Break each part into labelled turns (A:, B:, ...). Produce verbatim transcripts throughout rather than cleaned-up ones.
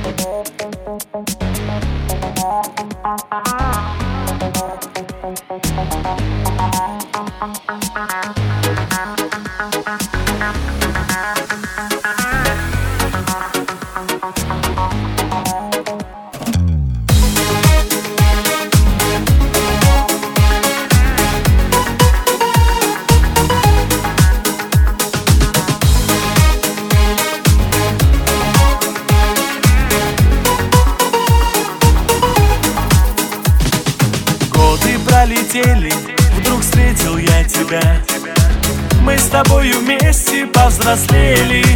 A: Пролетели, вдруг встретил я тебя. Мы с тобою вместе повзрослели.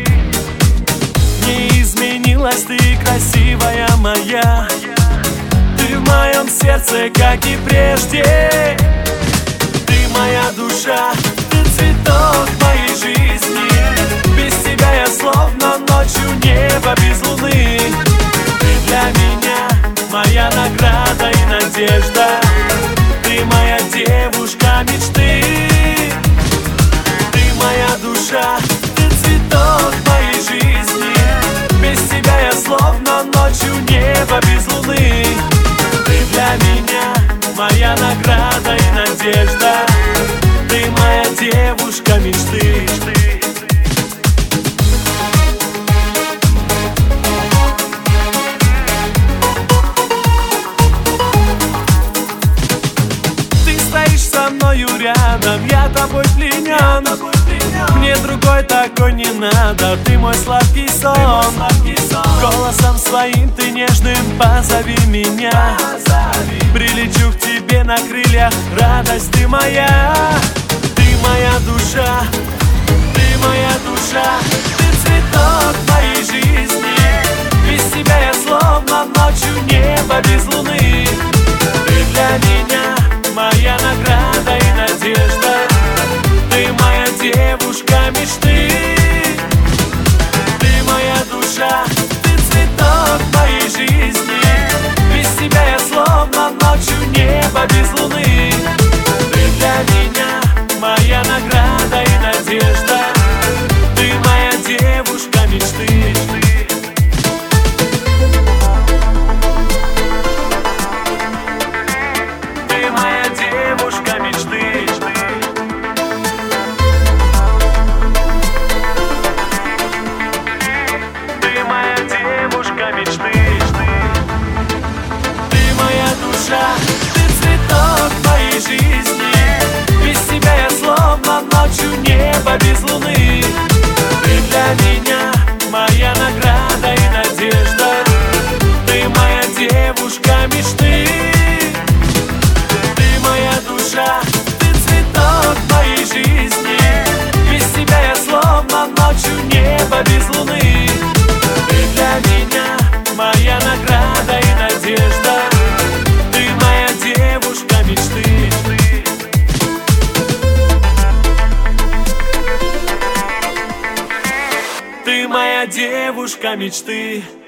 A: Не изменилась ты, красивая моя. Ты в моем сердце, как и прежде. Ты моя душа, ты цветок моей жизни. Без тебя я словно ночью небо без луны. Ты для меня моя награда и надежда. Ты моя девушка мечты. Ты моя душа, ты цветок моей жизни. Без тебя я словно ночью небо без луны. Ты для меня моя награда и надежда. Ты моя девушка мечты. Со мною рядом, я тобой пленен. Мне другой такой не надо. Ты мой сладкий сон. Голосом своим ты нежным позови меня. Прилечу к тебе на крыльях, радость ты моя. Ты моя душа, ты моя душа. Ты цветок моей жизни. Без тебя я словно ночью небо без луны. Ты для меня моя награда и надежда. Ты моя девушка мечты. Ты моя душа, ты цветок моей жизни. Без тебя я словно ночью небо без луны. Ты для меня моя награда и надежда. Ты моя девушка мечты. Ты цветок моей жизни. Без тебя я словно ночью небо без луны. Ты для меня моя награда и надежда. Ты моя девушка мечты. Ты моя душа, ты цветок моей жизни. Без тебя я словно ночью небо без луны. Ты для меня моя награда и надежда. Ты моя девушка мечты.